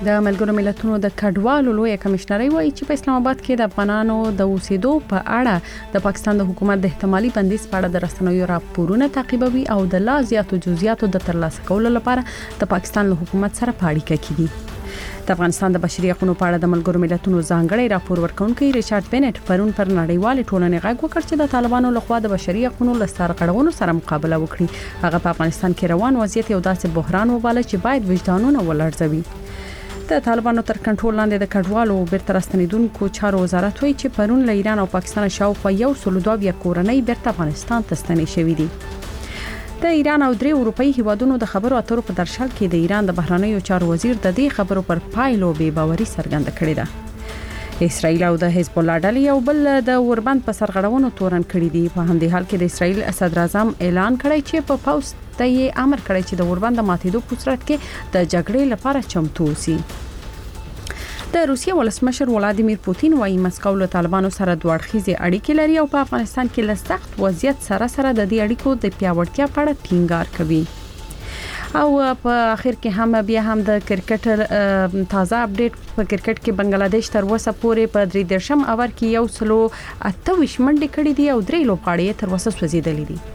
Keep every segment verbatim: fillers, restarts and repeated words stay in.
د ملګرو ملتونو د کډوالو لوی کمشنري وایي چې په اسلام آباد کې د افغانانو د اوسېدو په اړه د پاکستان د حکومت د احتمالي بندیز په اړه د رسنیو راپورونه تعقیبوي او د لا زیاتو جزئیاتو د ترلاسه کولو لپاره د پاکستان له حکومت سره په اړیکه کې دي. د افغانستان د بشري حقوقو په اړه د ملګرو ملتونو ځانګړي راپور ورکونکي ریچارډ بنټ پرون پر نړیوال ټولنې غږ وکړ چې د طالبانو لخوا د بشري حقوقو له سرغړونو سره مقابله وکړي. هغه په افغانستان کې روان وضعیت یو داسې بحران وباله چې باید وجدانونه ولړزوي. د طالبانو تر کنټرول لاندې د کډوالو بیرته راستنیدونکو چارو وزارت وایي چې پرون له ایران او پاکستان شاوخوا یو سل دوه اویا کورنۍ بیرته افغانستان ته ستنې شوې دي. د ایران او درې اروپאי هیوادونو د خبرو اترو په درشل کې د ایران د بهرنیو چارو وزیر د دې خبرو پر پایلو بې باوري څرګنده کړې ده. اسرائیل او د حزب الله ډلې یو بل د اوربند په سرغړونو تورن کړي دي. په همدې حال کې د اسرائیل صدر اعظم اعلان کړی چې په پاوس ته یې امر کړی چې د اوربند د ماتېدو په صورت کې د جګړې لپاره چمتو اوسي. د روسیې ولسمشر ولادیمیر پوتین وايي مسکو له طالبانو سره دوه اړخیزې اړیکې لري او په افغانستان کې له سخت وضعیت سره سره د دې اړیکو د پیاوړتیا په اړه ټینګار کوي. او په اخر کې هم بیا هم د کرکټ تازه اپډیټ په کرکټ کې بنگلاديش تر اوسه پورې په درې درشم اور کې یو سلو اته ویشت منډې کړې دي او درې لوبغاړي تر اوسه سوځېدلې دي.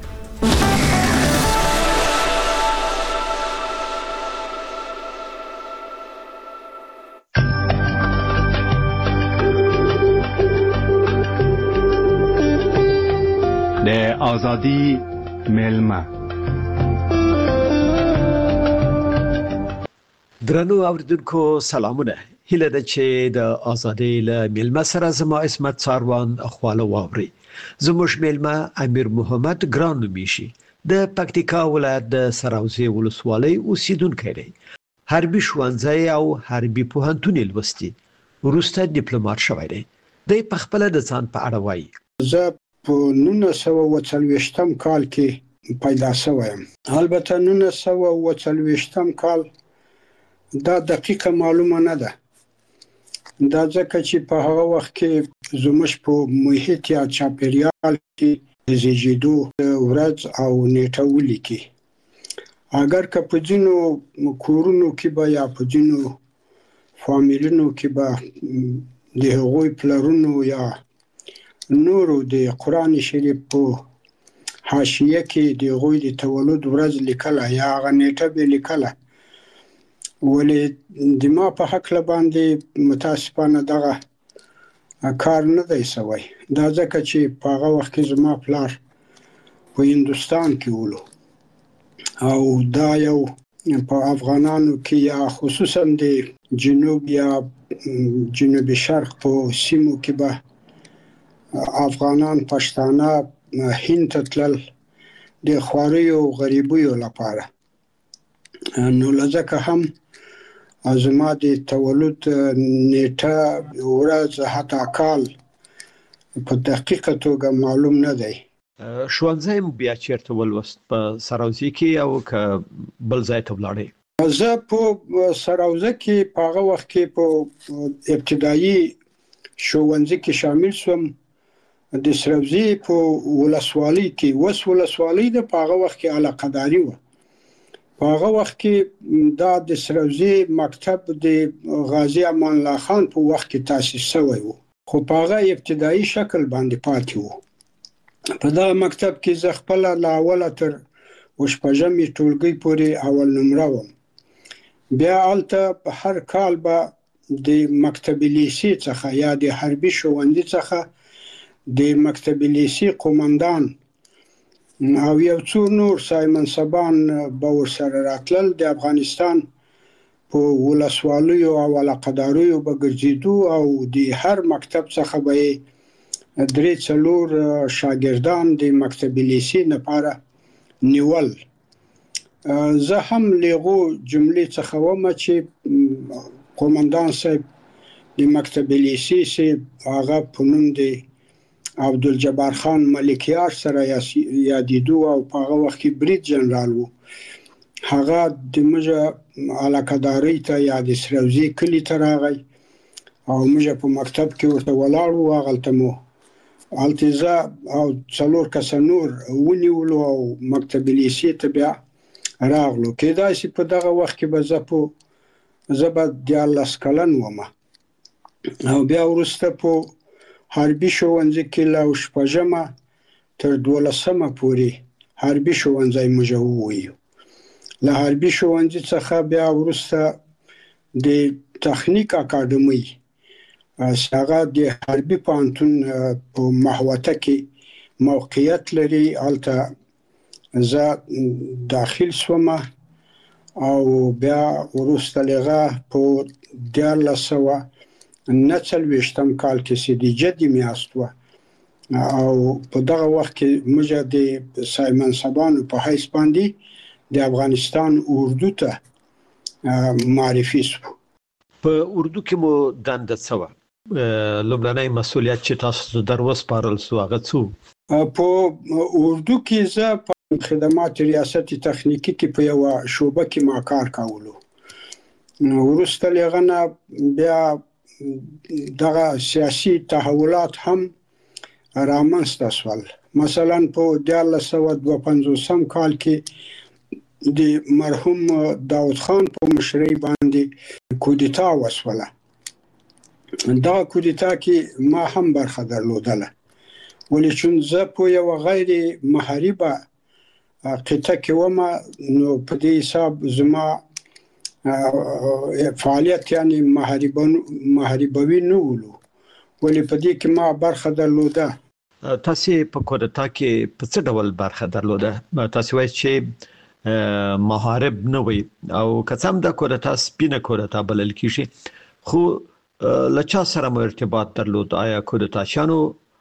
د ازادي ملما درنو اوریدونکو سلامونه. هیله ده چې د ازادي له ملما سره زما اسمت ساروان خواله واوري. زموږ ملما امیر محمد ګران نومیشي د پکتیکا ولایت د سراوزي ولسوالۍ اوسیدونکی دی. حربي ښوونځی او حربي پوهنتون لوستي وروسته ډیپلوماټ شوی دی. د خپل د ځان په اړه وایي: زه په نولس سوه اوه څلوېښتم کال کې پیدا شوم. البته نولس سوه اوه څلوېښتم کال دا دقیقه معلومه نه ده. دا ځکه چې په هغه وخت کې زموږ په محیط یا چاپیریال کې د زیږیدو ورځ او نیټه ولیکي. اگر که په ځینو کورونو کې به یا په ځینو فامیلونو کې به د هغوی پلرونو یا نورو د قرآن شریف په حاشیه کې د هغوی د تولد ورځ لیکله یا هغه نیټه به لیکله، ولې د ما په هکله باندې متاسفانه دغه کار نه دی شوی. دا ځکه چې په هغه وخت کې زما پلار په هندوستان کې ولو او دا یو په افغانانو کې یا خصوصا د جنوب یا جنوب شرق په سیمو کې به افغانان پښتانه هند ته تلل د خواریو غریبیو لپاره. نو لږه هم زما د تولد نیټه ورځ حتی کال په دقیقه توګه معلوم نه دی. ښوونځی مو بیا چیرته ولوست؟ په سراوزي کې او که بل ځای ته ولاړې؟ زه په سراوزه کې په هغه وخت کې په ابتدایي ښوونځي کې شامل شوم. د سراوزي په ولسوالۍ کې وس ولسوالۍ د په هغه وخت کې علاقه‌داري وه. په هغه وخت کې دا د سراوزي مکتب د غازي امان الله خان په وخت کې تاسیس شوی و، خو په هغه ابتدایي شکل باندې پاتې و. په دا مکتب کې زه خپل له اوله تر وشپږمې ټولګۍ پورې اول نمره وم. بیا هلته په هر کال به د مکتب لیسې څخه یا د حربي ښوونځي څخه د مکتب لیسې قومندان او یو څو نور سایمنصبان به ورسره راتلل. د افغانستان په ولسوالیو او علاقه‌داریو به ګرځېدو او د هر مکتب څخه به درې څلور شاګردان د مکتب لیسې لپاره نیول. زه هم لغو جملې څخه وم چې قومندان صاحب د مکتب لیسې صاحب هغه په نوم د عبدالجبار خان ملکیار سره یادېدو او په هغه وخت کې برید جنرال و. هغه د موږ علاقه‌دارۍ ته یا د سراوزي کلي ته راغی او موږ په مکتب کې ورته ولاړ وو. هغلته مو هلته زه او څلور کسه نور ونیولو او مکتب لیسې ته بیا راغلو. کېدای شي په دغه وخت کې به زه په زه به دیارلس کلن وم او بیا وروسته په حربي ښوونځي کې له شپږمه تر دولسمه پورې حربي ښوونځی موږ وویو. له حربي ښوونځي څخه بیا وروسته د تخنیک اکاډمۍ هغه د حربي پوهنتون په محوطه کې موقعیت لري، هلته زه داخل شوم او بیا وروسته له هغه په دیارلس سوه نه څلوېښتم کال کې سیدیجه د میاشت وه او په دغه وخت کې موږ د سایمنسبانو په حیث باندې د افغانستان اردو ته معرفي شو. په اردو کې مو دنده څه وه؟ لومړنی مسؤلیت چې تاسو در وسپارل سو هغه څه و؟ په اردو کې زه په خدمات ریاست تخنیکی کې په یوه شعبه کې ما کار کولو. وروسته له هغه نه بیا دغه سیاسي تحولات هم رامنځته شول. مثلا په دیارلس سوه دوه پنځوسم کال کې د مرحوم داود خان په مشرۍ باندې کودتا وشوله. دغه کودتا کې ما هم برخه درلودله، ولې چون زه په یوه غیر محاربه قطعه کې وم، نو په دې حساب زما فعالیت یعنی محاربوي نه ولو، ولې په دې کې ما برخه درلوده. تاسو په کودتا کې په څه ډول برخه درلوده؟ تاسو وایي چې محارب نه وي او که څه هم د کودتا سپینه کودتا بلل کیږي، خو له چا سره مو ارتباط درلود؟ آیا کودتاشانو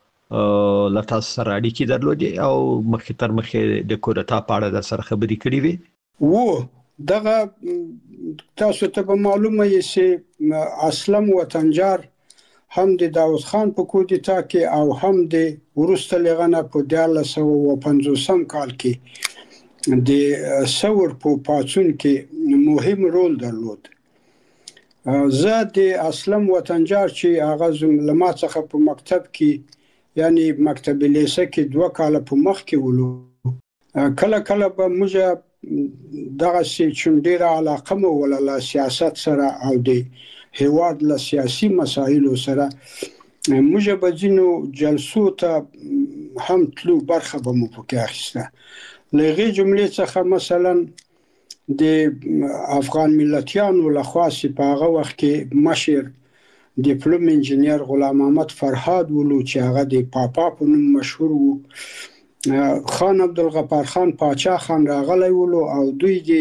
له تاسو سره اړیکې درلودې او مخکې تر مخکې د کودتا په اړه در سره خبرې کړې وې؟ و دغه تاسو ته به معلومه یې چې اسلم وطنجار هم د داود خان په کودتا کې او هم د وروسته له هغه نه په دیارلس سوه اوه پنځوسم کال کې د ثور په پاڅون کې مهم رول درلود. زه د اسلم وطنجار چې هغه له ما څخه په مکتب کې یعنی مکتب لیسه کې دوه کاله په مخ کې ولو، کله کله به موږ دغه چې ډېره علاقه مو ولله سیاست سره او د هیواد له سیاسي مسایلو سره، موږ به ځینو جلسو ته هم تلو، برخه به مو پکې اخیسته. له هغې جملې څخه مثلا د افغان ملتیانو لخوا چې په هغه وخت کې مشر ډیپلوم انجینیر غلام محمد فرهاد ولو چې هغه د پاپا په نوم مشهور وو، خان عبدالغفار خان پاچا خان راغلی ولو او دوی د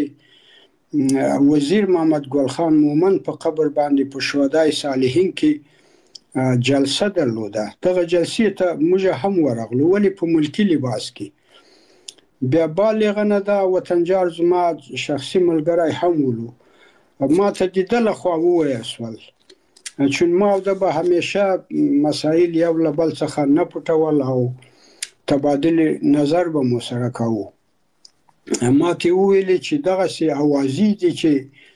وزیر محمد ګل خان مومن په قبر باندې په شهدای صالحین کې جلسه درلوده. دغه جلسې ته موږ هم ورغلو، ولې په ملکي لباس کې. بیا بالغه نه دا وطنجار زما شخصي ملګری هم ولو، ما ته د ده لخوا وویل شول، چون ما او ده به همیشه مسایل یو له بل څخه نه پټول او تبادل نظر به مو سره کوو. ما ته وویلې چې دغسې اوازې دي چې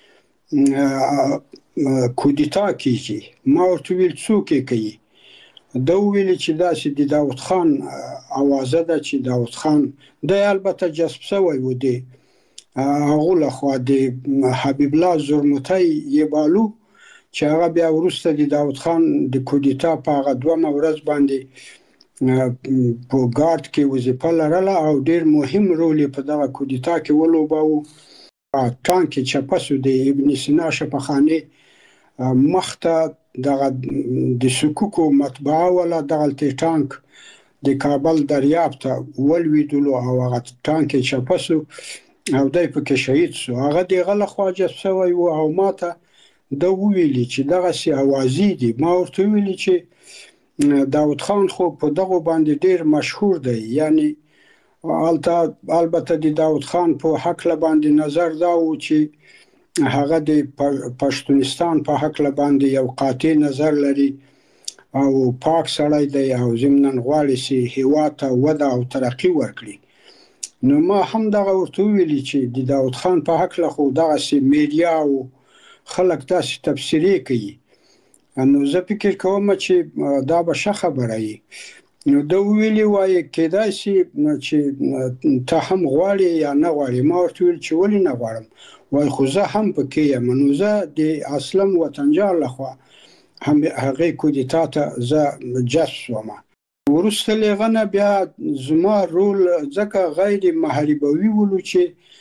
کودتا کیږي. ما ورته وویل څوک یې کوي؟ ده وویلې چې داسې د داود خان اوازه ده چې داود خان دی البته جذب شوی و د هغو لخوا د حبیب الله زرمتی یې بالو چې هغه بیا وروسته د داود خان د کودتا په هغه دومه ورځ باندې په ګارد کې وظیفه لرله او ډېر مهم رول یې په دغه کودتا کې ولوباوه. ټانک یې چپه شو د ابن سینا شفاخانې مخته دغه د سکوکو مطبعه وله، دغلته ټانک د کابل دریاب ته ولوېدلو او هغه ټانک یې چپه شو او دی پکې شهید شو. هغه د هغه لخوا جذب شوی و او ما ته ده وویلي چې دغسې اوازې دي. ما ورته وویلي چې داود خان خو په دغو باندې ډېر مشهور دی، یعنی هلته البته د داود خان په هکله باندې نظر دا و چې هغه د پښتونستان په هکله باندې یو قاطع نظر لري او پاک سړی دی او ضمناً غواړي چې هېواد ته وده او ترقي ورکړي. نو ما هم دغه ورته وویلي چې د داود خان په هکله خو دغسې میډیا او خلک داسې تبصرې کوي، نو زه فکر کوم چې دا به ښه خبره وي. نو د ویلي وای کېدای شي چې ته هم غواړې یا نه غواړې. ما ورته ویل چې ولې نه غواړم، وای خو زه هم پکې یم. نو زه د اسلم وطنجان لخوا هم هغې کودتا ته زه جذب شوم. وروسته له هغه نه بیا زما رول ځکه غیر محاربوي ولو چې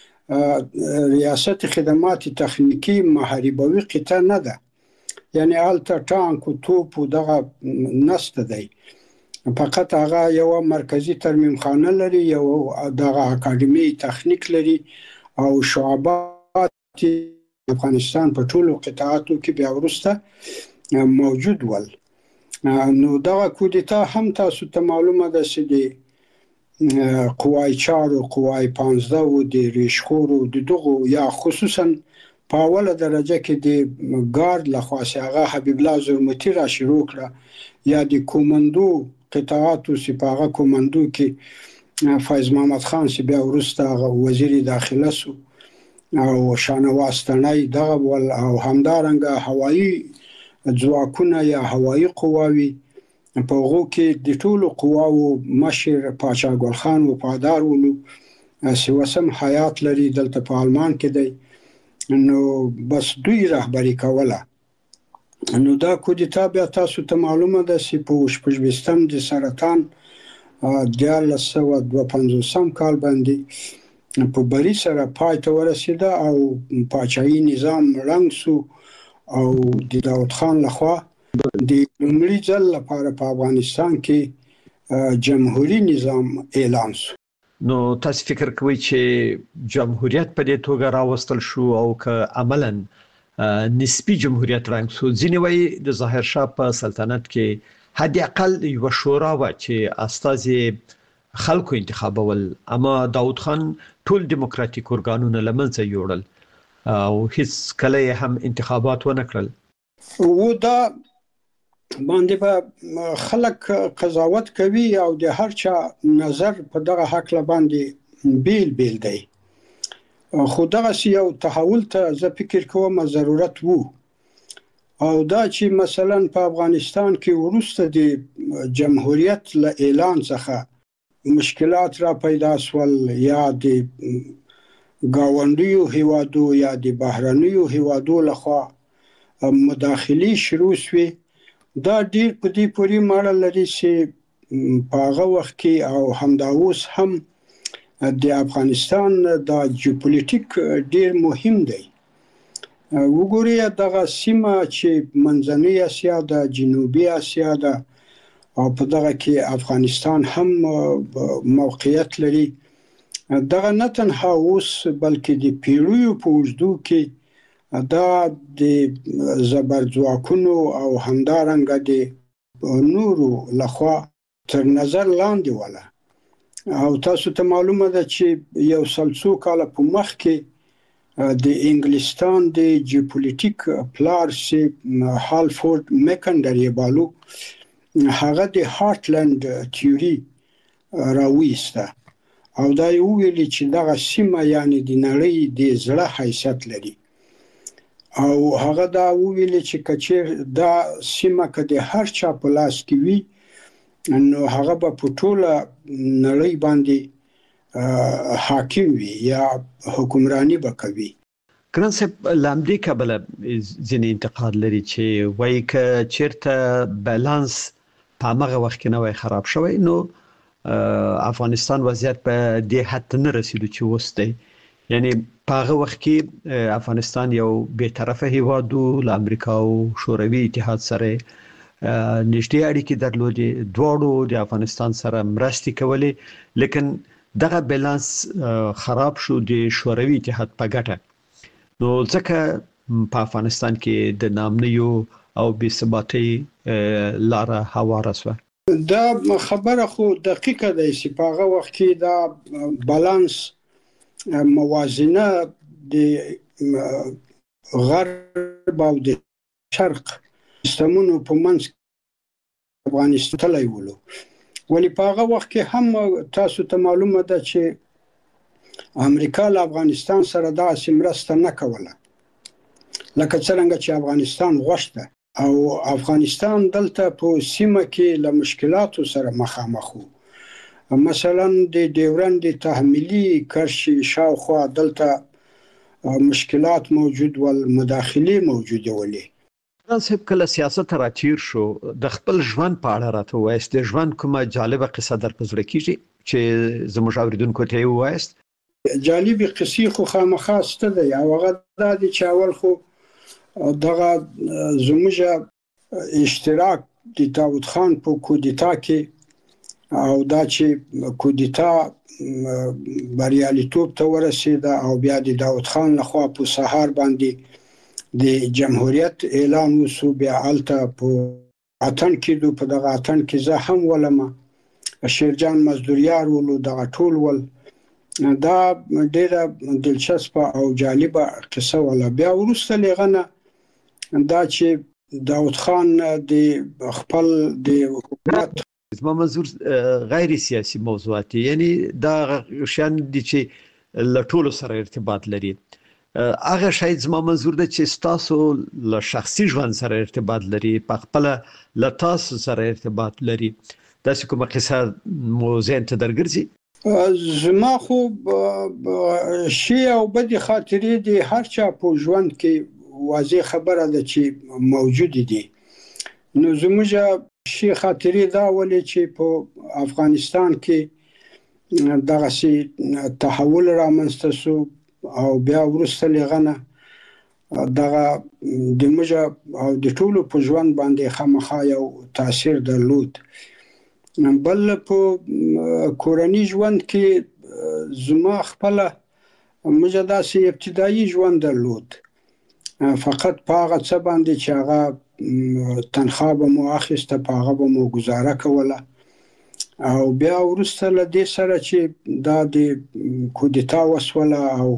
ریاست خدمات تخنیکی محاربوي قطعه نه ده، یعنی هلته ټانک و توپ و دغه نسته دی، فقط هغه یو مرکزی ترمیم خانه لري، یو دغه اکاډمي تخنیک لري او شعبات افغانستان په ټولو قطاعاتو کې بیا وروسته موجود ول. نو دغه کودتا هم تاسو ته معلومه ده چې د قوای چار و قوای پانزده و د ریشخور و د دغو یا خصوصا په اوله درجه کې د ګارد لخوا چې هغه حبیب الله زرمتي را شروع کړه، یا د کومندو قطاعاتو چې په هغه کومندو کې فیض محمد خان چې بیا وروسته هغه وزیر داخله سو او شانواز تڼۍ دغه ول، او همدارنګه هوایي ځواکونه یا هوایي قواوي په هغو کې د ټولو قواو مشر پاچا ګل خان وفادار ولو چې وسم حیات لري دلته په آلمان کې دی. نو بس دوی رهبري کوله. نو دا کودتا بیا تاسو ته معلومه ده چې په شپږویشتم د سرطان دیارلس سوه دوه پنځوسم کال باندې په بري سره پای ته ورسېده او پاچاهي نظام ړنګ سو او د داود خان لخوا د لومړي ځل لپاره په افغانستان کې جمهوریت نظام اعلان شو. نو تاسو فکر کوئ چې جمهوریت په دې توګه راوستل شو او که عملاً نسبی جمهوریت رنګ سو؟ ځینې وایي د ظاهر شاه په سلطنت کې حد اقل یو شورا و چې استازي خلکو انتخابول، اما داود خان ټول دیموکراتیک ارګانونه لمنځه یوړل او هیڅ کله هم انتخابات ونه کړل. و دا باندې به خلک قضاوت کوي او د هر چا نظر په دغه حق باندې بیل بیل دی، خو دغه یو تحول ته زه فکر کوم ضرورت وو. او دا چې مثلا په افغانستان کې وروسته د جمهوریت له اعلان څخه مشکلات را پیدا سول، یا د گاونډیو هیوادو یا د بهرنیو هیوادو لخوا مداخلې شروع شوې، دا ډیر په دې پورې ماړه لري چې په هغه وخت کې او همدا اوس هم د افغانستان د جیوپولیټیک ډیر مهم دی. وګورئ دغه سیمه چې منځنۍ اسیا ده، جنوبي اسیا ده، او په دغه کې افغانستان هم موقعیت لري. دغه نه تنها اوس بلکې د پیړیو په اوږدو کې دا د زبرځواکونو او همدارنګه د نورو لخوا تر نظر لاندې وله. او تاسو ته معلومه ده چې یو سل څو کاله په مخ کې د انګلستان د جیوپولیټیک پلار چې هالفورد میکنډر یې بالو، هغه د هارټلند تیوري راویسته او دا یې وویلي چې دغه سیمه یعنی د نړۍ د زړه حیثیت لري. او هغه دا وویلي چې کچیر دا سیمه که د هر چا په لاس کې وي نو هغه به په ټوله نړۍ باندې حاکم وي یا حکمرانی به کوي. ګران صاحب، لامدې کبله ځینې انتقاد لري چې وایي که چیرته بالانس په هغه وخت کې نه وای خراب شوی نو افغانستان وضعیت په دې حد نه رسیدو چې اوس دی. یعنی په هغه وخت کې افغانستان یو بې طرفه هیواد و، له امریکا او شوروي اتحاد سره نږدې اړیکې درلودې، دواړو د افغانستان سره مرستې کولې، لیکن دغه بالانس خراب شو د شوروي اتحاد په ګټه. نو ځکه په افغانستان کې د ناامنیو او بې ثباتۍ لاره هواره شوه. دا خبره خو دقیقه ده چې په هغه وخت کې دا بالانس موازنه د غرب او د شرق سیستمونو په منځ افغانستان تللی ولو، ولی په هغه وخت کې هم تاسو ته معلومه ده چې امریکا له افغانستان سره داسې مرسته نه کوله لکه څرنګه چې افغانستان غوښته. او افغانستان دلته په سیمه کې له مشکلاتو سره مخامخ وو. مثلا د ډیورند تحمیلي کرښې شاوخوا دلته مشکلات موجود ول، مداخلې موجوده ولې. صاحب کله سیاست راتیر شو د خپل ژوند په اړه راته وایست، د ژوند کومه جالبه قصه در په زړه کېږي چې زموږ اوریدونکو ته یې ووایست؟ جالبې قصې خو خامخا شته دی، او هغه دا دی چې اول خو دغه زموږ اشتراک د داود خان په کودتا کې او دا چې کودتا بریالیتوب ته ورسېده او بیا د داود خان لخوا په سهار باندې د جمهوریت اعلان وشو. بیا هلته په اتن کې په دغه اتن کې زه هم ولم، شیرجان مزدوریار ولو، دغه ټول ول. دا ډیره دلچسپه او جالبه قصه ولا. بیا وروسته لغنه دا چې داود خان د خپل د حکومت زما منظور غیر سیاسي موضوعات، یعنی دا شان دي چې له ټولو سره ارتباط لري. هغه شاید زما منظور ده چې تاسو له شخصي ژوند سره ارتباط لري، په خپل له تاسو سره ارتباط لري. داسې کومه قصه مو ذهن ته درګرځي؟ زما خو شی او بدې خاطرې دي هر چا په ژوند کې واضح خبره ده چې موجود دي. نو زموږ شی خاطرې دا ولې چې په افغانستان کې دغه سي تحول رامنځته شو او بیا وروسته لغنه دغه د موږ او د ټولو په ژوند باندې خامخا یو تاثیر درلود. بل په کورنۍ ژوند کې زما خپل موږ داسې ابتدایي ژوند درلود، فقط په هغه څه باندې چې هغه تنخواه به مو اخیسته، په هغه به مو ګزاره کوله. او بیا وروسته له دې سره چې دا د کودتا وسوله او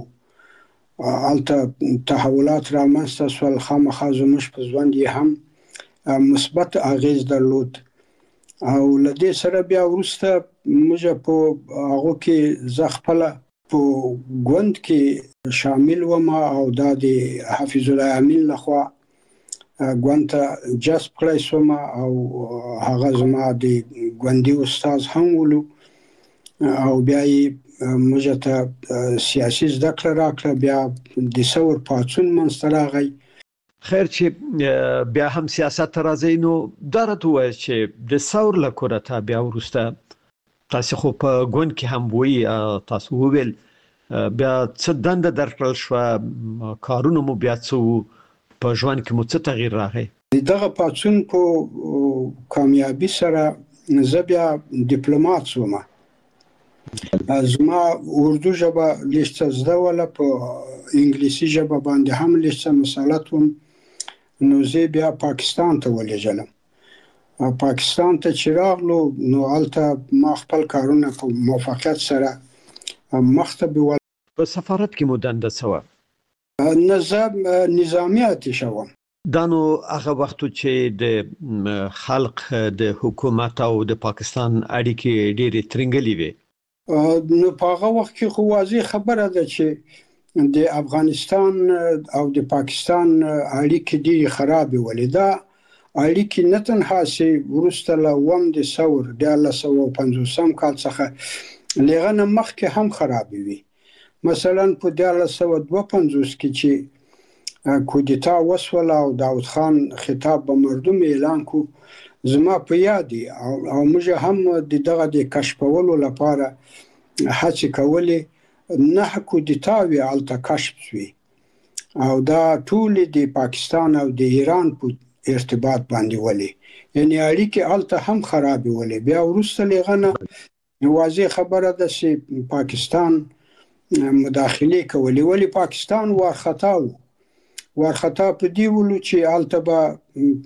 هلته تحولات رامنځته شول، خامخا زموږ په ژوند یې هم مثبت اغیز درلود. او له دې سره بیا وروسته موږ په هغو کې زه خپله په ګوند کې شامل وم او دا د حفیظ الله امین لخوا ګوند ته جذب کړی شوم او هغه زما د ګوندي استاد هم ولو او بیا یې موږ ته سیاسي زده کړه راکړه. بیا د ثور پاڅون منځته راغی. خیر چې بیا هم سیاست ته راځئ، نو دا راته ووایه چې د ثور له کورته بیا وروسته تاسې خو په ګوند کې هم وایي، تاسو وویل بیا څه دنده درکړل شوه، کارونه مو بیا څه وو، په ژوند کې مو څه تغییر راغی؟ دغه پاڅون په کامیابي سره زه بیا ډیپلومات شوم. زما اردو ژبه لږ څه زده وله، په انګلیسي ژبه باندې هم لږ څه مسلط وم. نو زه بیا پاکستان ته ولېږلم. پاکستان ته چې راغلو نو هلته ما خپل کارونه په موفقیت سره مخته بیول. په سفارت کې مو دنده څه وه؟ نظام نظامی اتشه وم. دا نو هغه وختو چې د خلق د حکومت او د پاکستان اړیکې ډېرې ترنګلې وې. نو په هغه وخت کې خو واضح خبره ده چې د افغانستان او د پاکستان اړیکې ډېرې خرابې ولې. دا اړیکې نه تنها چې وروسته له اووم د ثور دیارلس سوه پنځوسم کال څخه لغنه مخکې هم خرابې وي. مثلا په دیارلس سوه دوه پنځوس کې چې کودتا وسوله او داود خان خطاب به مردم اعلان کو، زما په یاد دی او موږ هم د دغه د کشفولو لپاره هڅې کولې. نه کودتاوې هلته کشف شوې او دا ټولې د پاکستان او د ایران په ارتباط باندې ولې، یعنی اړیکې هلته هم خرابې ولې. بیا وروسته لغنه واضح خبره ده چې پاکستان مداخلې کولې. ولې پاکستان وارخطا و. وارخطا په دې ولو چې هلته به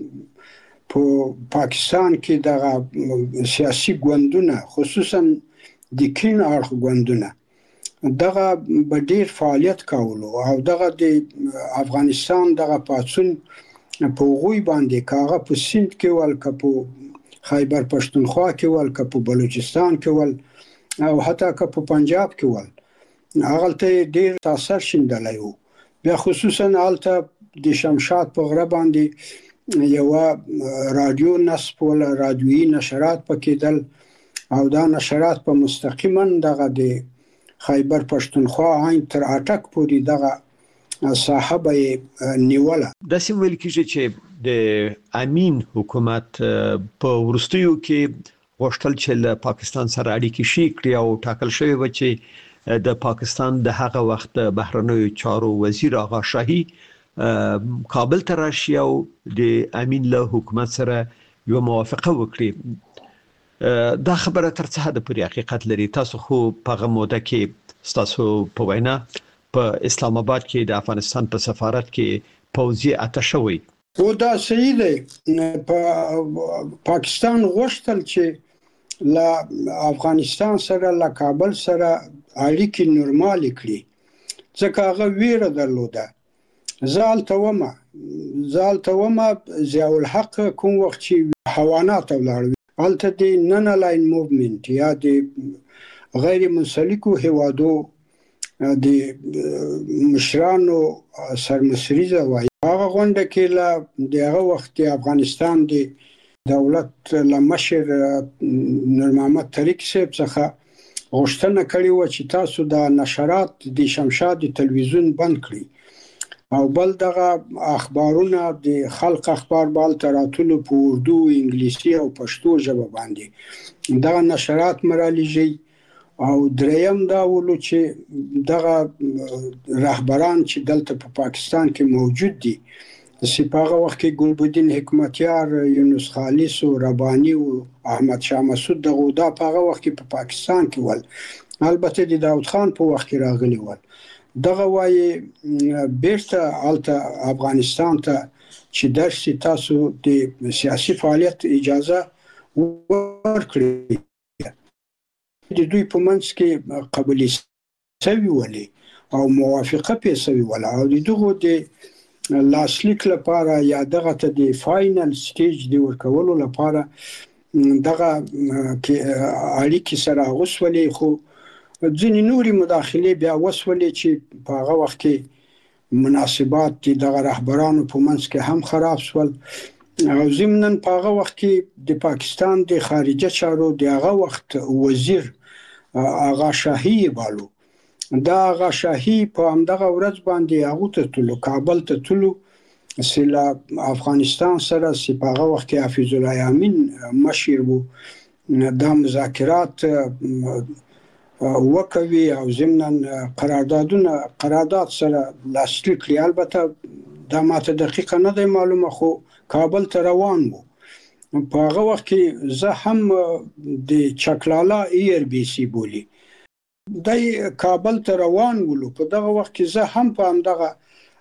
په پاکستان کې دغه سیاسي ګوندونه، خصوصا د کین اړخ ګوندونه، دغه به ډېر فعالیت کولو او دغه د افغانستان دغه پاڅون په هغوی باندې که هغه په سیند کې ول، که په خیبر پښتونخوا کې ول، که په بلوچستان کې ول او حتی که په پنجاب کې ول، هغلته ډېر تاثیر شیندلی و. بیا خصوصا هلته د شمشاد په غره باندې یو رادیو نصب ولا رادیویي نشرات پکې دل او دا نشرات په مستقیما دغه د خیبر پښتونخوا عین تر اټک پورې دغه صاحب نیوله. د سیمویل کېږي چې د امین حکومت په ورستیو کې غوښتل چې له پاکستان سره اړیکې شي کړي او ټاکل شوی و چې د پاکستان د هغه وخت بهرنیو چارو وزیر آغا شاهي کابل ته راشي او د امین له حکومت سره یو موافقه وکړي. دا خبره تر څه حد پورې حقیقت لري؟ تاسو خو په هغه موده کې تاسو په وینا په اسلام آباد کې د افغانستان په سفارت کې پوځي اتشه وي. او دا صحیح دی. په پاکستان غوښتل چې له افغانستان سره له کابل سره اړیکې نورمال کړي ځکه هغه ویره درلوده. زال تومه زال تومه ضیاء الحق کوم وخت چې حیوانات ولاړ هلته د نن لاین موومنت یا د غیر منسلکو هوادو د مشرانو سرمسریزه وایي هغه غونډه کې له دغه وخت افغانستان د دولت لمشر نور محمد طریق صاحب څخه غوښتنه کړې و چې تاسو د نشرات د شمشاد تلویزیون بند کړئ او بل دغه اخبارونه د خلق اخبار بال تراتلو په اردو انګلیسي او پښتو ژبه باندې دغه نشرات مرالیږي. او دریم دا ولو چې دغه رهبران چې دلته په پا پاکستان کې موجود دي سپاغه وخت کې ګلبدین حکمتیار، یونس خالص او ربانی او احمد شاه مسعود دغه دا په هغه وخت کې په پا پاکستان کې ول، البته د داود خان په وخت کې راغلي ول. دغه وایي بیرته الته افغانستان ته چې درسي تاسو د سیاسي فعالیت اجازه ورکړي. د دوی په منځ کې قبلي سوي ولې او موافقه پې سوي ولا او دغه د لاسلیک لپاره یا دغه ته د فاینل سټیج دی ورکولو لپاره دغه اړیکې سره غوښولې خو ځینې نوري مداخلې بیا وسولې چې په هغه وخت کې مناسبات دغه رهبرانو په منځ کې هم خراب شول او ضمناً په هغه وخت کې د پاکستان د خارجه چارو د هغه وخت وزیر آغا شاهي بالو. دا آغا شاهي په همدغه ورځ باندې هغه ته تلو کابل ته تلو سلا افغانستان سره په هغه وخت کې حفیظ الله امین مشر وو. دا مذاکرات وکوي او ضمناً قراردادونه قرارداد سره لاسلیک کړي. البته دا ماته دقیقه نه دی معلومه خو کابل ته روان وو. په هغه وخت کې زه هم د چکلالا ایر بی سی بولی د کابل ته روان ولو. په دغه وخت کې زه هم په همدغه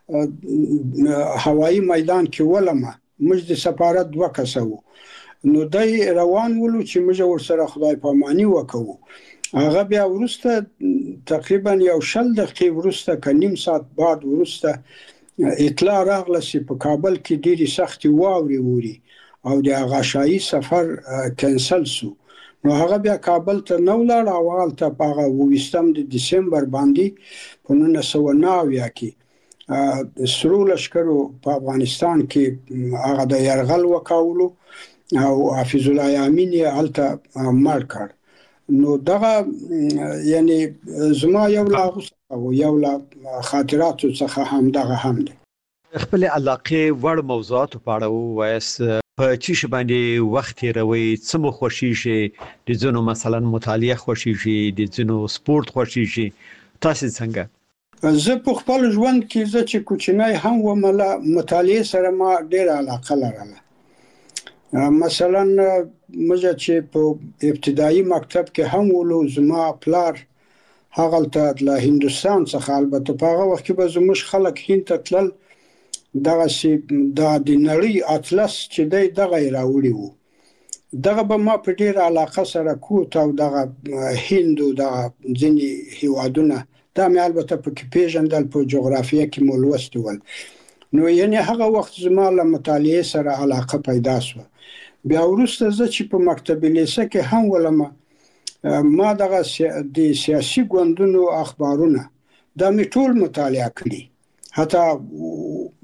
هوایي میدان کې ولمه موږ د سفارت دوه کسه وو. نو د روان ولو چې موږ ورسره خدای پاماني وکړو. هغه بیا ورسته تقریبا یو شل دقیقې ورسته که نیم ساعت بعد ورسته اطلاع راغله چې په کابل کې ډېرې سختې واورې اوري او د آغا شاهي سفر کینسل سو. نو هغه بیا کابل ته نه ولاړ او هلته په هغه اوویشتم د دسمبر باندې په نولس سوه نهه اویا کې سرو لښکرو په افغانستان کې هغه د یرغل وکولو او حفیظ الله امین یې هلته مړ کړ. نو دغه یعنی زما یو لا او یو لا خاطراتو څخه هم دغه هم دي. خپل علاقې وړ موضوعات په اړه وایس په چی شي باندې وخت روي څه مو خوشي شي د ځینو مثلا مطالعه خوشي شي د ځینو سپورت خوشي شي تاسو څنګه؟ زه په خپل ژوند کې زه چې کوچنی هم ومله مطالعه سره ما ډېر علاقه لرله. مثلا مجه چې په ابتدایي مکتب کې هم ولو زما پلار هغه ته له هندستان څخه البته په هغه وخت کې به زموږ خلک هند ته تلل دغه سي د نړۍ اطلس چې دی دغه راوړي وو. دغه به ما په ډېر علاقه سره کوت او دغه هند او دغه ځینې هیوادونه دا مې البته په کې پیژندل په جغرافیه کې مو لوستي ول. نو یعنی هغه وخت زما له مطالعه سره علاقه پیدا شوه. بیا وروسته زه چې په مکتب لیسه کې هم ولمه ما دغه د سیاسي ګوندونو اخبارونه دا مې ټول مطالعه کړي. حتی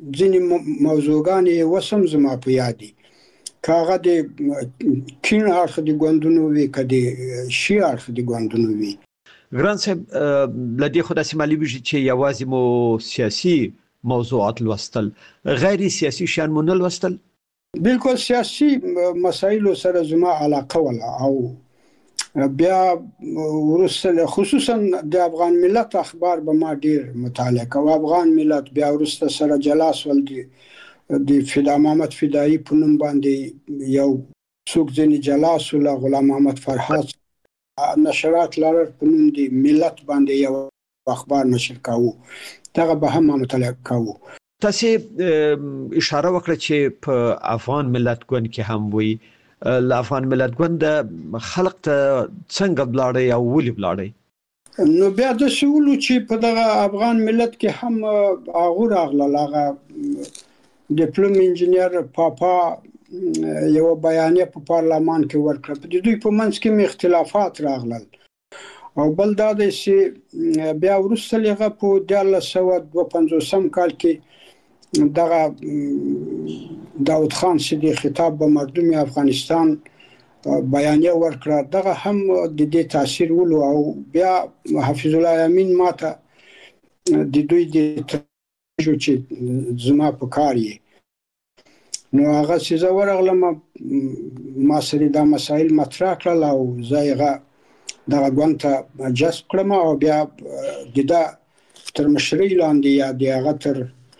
ځینې موضوعګانې وسم زما په یاد دي کاغه د کین اړخ د ګوندونو وی کدي شي اړخ د ګوندونو وی ګران صاحب لدی خدای سیمالی وی چې یوازې مو سیاسي موضوعات لوستل غیر سیاسي شان مونږ لوستل بالکل سیاسي مسایل سره زما علاقه ولا او بیا ورسره خصوصا د افغان ملت اخبار به ما ډیر مطالعه کوم افغان ملت بیا ورسره سره جلاس ول دي د فدا محمد فدایی په نوم باندې یو څوک ځنی جلاس ول غلام محمد فرحات نشرات لرر په نوم دی ملت باندې یو اخبار نشر کاوه دغه به هم مطالعه کاوه تاسو اشاره وکړه چې په افغان ملت ګوند کې هم وي ل افغان ملت ګوند خلق ته څنګه بلاړی او ولې بلاړی نو بیا د شولو چې په دغه افغان ملت کې هم هغه راغله هغه ډیپلوم انجینیر پاپا یو بیانیه په پارلمان کې ورکړه په دوی په منځ کې اختلافات راغلل او بل دا د چې بیا ورسره لغه په د الله سو دوه پنځوسم کال کې دغه داود خان سیدی خطاب به مردم افغانستان بیانیه ورکړه دغه هم د دې تاثیر ولو او بیا حفیظ الله امین ماته د دوی د جو چې زما په کار یې نو هغه چې زه ورغلم ما سره دا مسایل مطرح کړل او زایغه دغه ګوند ته جذب کړم او بیا د دا تر مشرۍ لاندې یا د هغه تر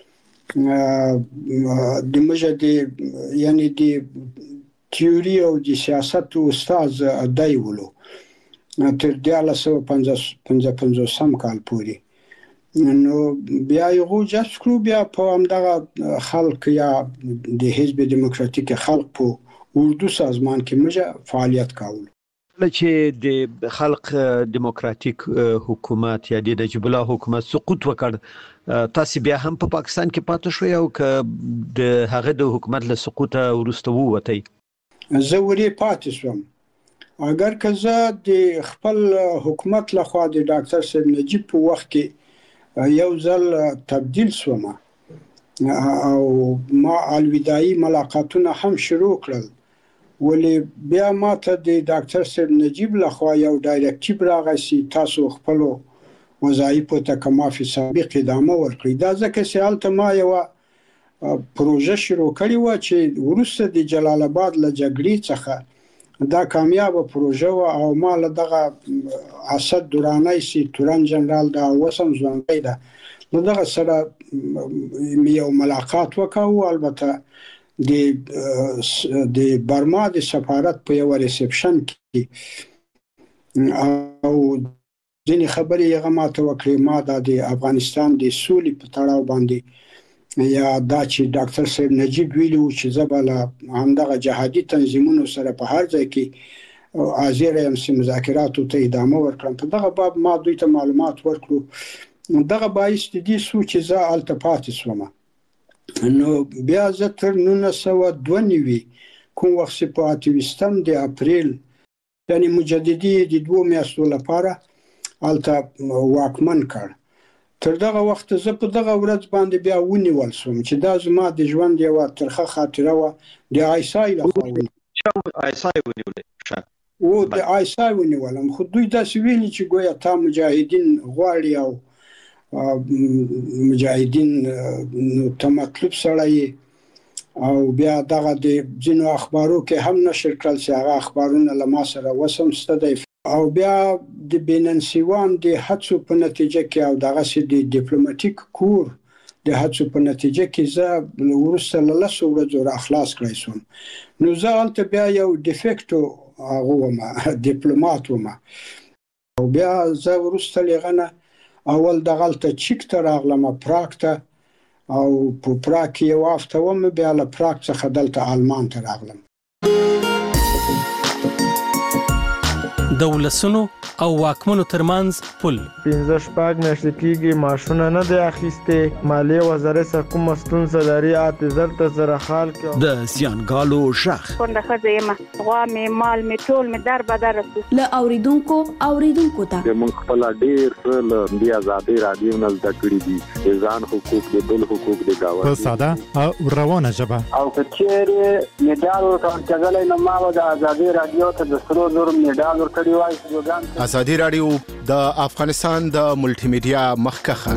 د مجد یعنی د تیوري او د سیاست استاد دای ولو تر د الله سو پنځه کال پورې نو بیا یو جذب کړو بیا په همدغه خلق یا د حزب دموکراتیک خلق په اردو سازمان کې مجه فعالیت کاول چې د خلق دموکراتیک حکومت یا د نجیب الله حکومت سقوط وکړ تاسو بیا هم په پاکستان کې پاتې شوی او ک د هغه د حکومت له سقوط ورسته ووتی زه ورې پاتې شوم اگر که زه د خپل حکومت لخوا د ډاکټر صاحب نجیب په وخت کې یو ځل تبدیل شوم او ما الوداعي ملاقاتونه هم شروع کړل ولی بیا ماته د ډاکټر صاحب نجیب لخوا یو ډایرکټیو راغی چې تاسو خپل وظایفو ته کما فی سابق ادامه ورکړئ دا ځکه چې هلته ما یو پروژه شروع کړې و چې وروسته د جلال آباد له جګړې څخه دا کامیاب پروژه و او ما له دغه اسد دورانی سي تورن جنرال دا وسم ځوانګي دا نو دغه سره یو ملاقات وکاو البته د د برما د سفارت په یو ریسپشن کې او ځینې خبرې هغه ماته وکړې ما د افغانستان د سولې په تړاو باندې یا دا چې ډاکټر صاحب نجیب ویلو چې زباله همدغه جهادي تنظیمونو سره په هر ځای کې حاضر یم چې مذاکراتو ته ادامه ورکړم په دغه باب ما دوی ته معلومات ورکړو دغه باعث د دې سوچ چې زه الته پاتې شوم نو بیا زه تر نولس سوه دوه نوي کوم وخت په اتویستم د اپریل یعنی مجددي د دوه میاشتو لپاره الته واکمن کړ تر دغه وخت زه په دغه ورځ باندې بیا ونیول شوم چې دا زما د ژوند یو ترخه خاطره و د آیسای لخوا آیسای ونیول او د آیسای ونیولم خو دوی داسې ویلي چې ګویا تا مجاهدین غواړي او مجاهدین ته مطلوب سړی او بیا دغه د ځینو اخبارو کې هم نشر کړل چې هغه اخبارونه له ما سره وسم ستدی او بیا د بیننسیوان د هڅو په نتیجه کې او دغه سي د ډیپلوماټیک کور د هڅو په نتیجه کې زه ورسره له لسو ورځو را خلاص کړی شوم نو زه هلته بیا یو ډیفیکټو هغه ومه ډیپلوماټ ومه او بیا زه وروسته لغنه اول دغلته چیک ته راغلم پراګ ته او په پراګ کې یو هفته وم بیا له پراګ څخه دلته آلمان ته راغلم د د ولسونو او واکمنو ترمنځ پل. پنځه شپږ میاشتې کېږي ماشونه نه دی اخیستې. مالیې وزارت څخه کومه ستونزه لري اته زر ته زره خال کې د زیانګالو ژغ کونډه ښځه یم، غوا مې مال مې ټول مې در بدر شو. له اوریدونکو اوریدونکو ته موږ خپل ډېر له دې آزادۍ راډیو نه زده کړي دي، د ځان حقوق د بل حقوق د گاونډي په ساده او روانه ژبه. او که چیرې میډال ورکول کېدلی نو ما به د ازادي راډیو ته د سرو زرو میډال ورکړی وای. ازادي راډیو د افغانستان د ملټي میډیا مخکښه